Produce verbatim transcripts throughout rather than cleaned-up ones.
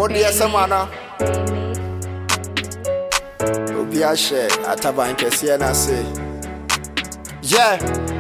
Body as a man. Obia share Ataban Kessia na say. Yeah.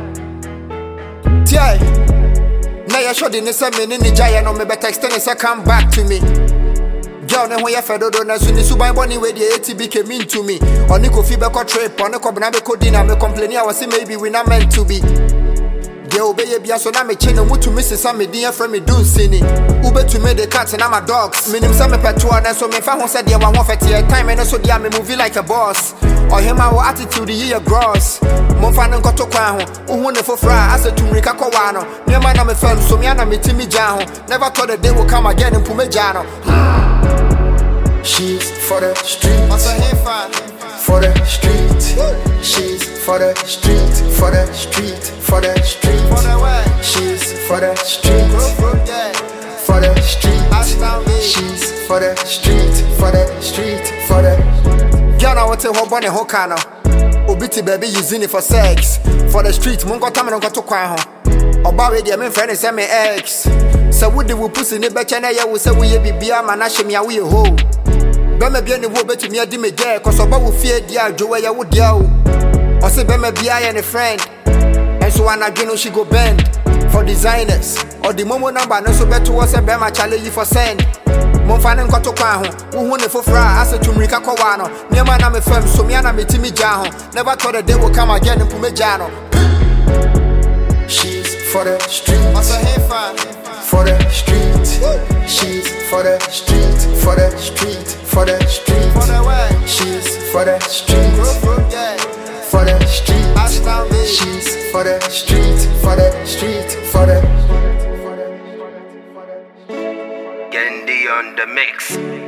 Tie. Now you should in the minute in Giant on me, but extend a come back to me. Girl, no ya fedo do na suni suban boni we the eighty became mean to me. On Nico Fibeco trip, on the Cobnabe dinner, me complaining I was say maybe we not meant to be. Girl, obey bia so na me chain no to miss some me dear friend me do sini. Ube to me the cats and I'm a dogs. Minim some petua and so me fa won said dia wan for time and so dia me movie like a boss. Or him our attitude year gross. Mon fan nko to kwan ho. Uhu ne fofra ase tumrika kwa no. Me man na me fam so me na me timi ja ho. Never thought the day will come again in pumeja no. She's for the street. For the street. She's for the street. For the street. For the street. She's for the street. For the street. She's for the street. For the street. For the girl, I want to hold on a hokano. Obiti baby using it for sex. For the street, mungo tamino got to kwa ho. Oba we dia me friend is me ex. So would the pussy ne beche na ya wo say we be bia manashe me awe ho. Bema bia ne wo beti me adi me je cause oba wo fie dia adwo ya wo dia o. O say bema bia ya ne friend. And so anadweno she go bend for designers. Or the momo number no so beto wo say bema challenge for send. Mon fan nko to kwa ho. Wo ne fofra ase tumrika kwa no. Niema na me fam so me na me timi ja ho. Never thought the day will come again in pumeja no. She's for the street. For the street. She's for the street. For the street. For the street. She's for the street. For the street. She's for the street. For the street. For the Gendy on the mix.